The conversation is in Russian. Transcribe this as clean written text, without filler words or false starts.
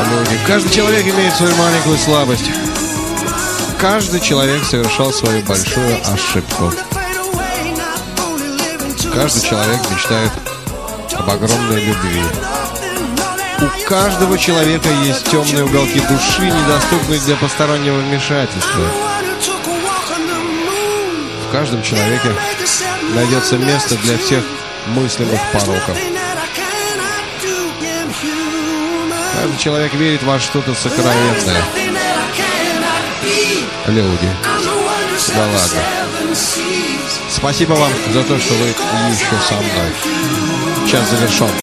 люди. Каждый человек имеет свою маленькую слабость. Каждый человек совершал свою большую ошибку. Каждый человек мечтает об огромной любви. У каждого человека есть темные уголки души, недоступные для постороннего вмешательства. В каждом человеке найдется место для всех мыслимых пороков. Каждый человек верит во что-то сокровенное. Люди. Да ладно. Спасибо вам за то, что вы еще со мной. Час завершен.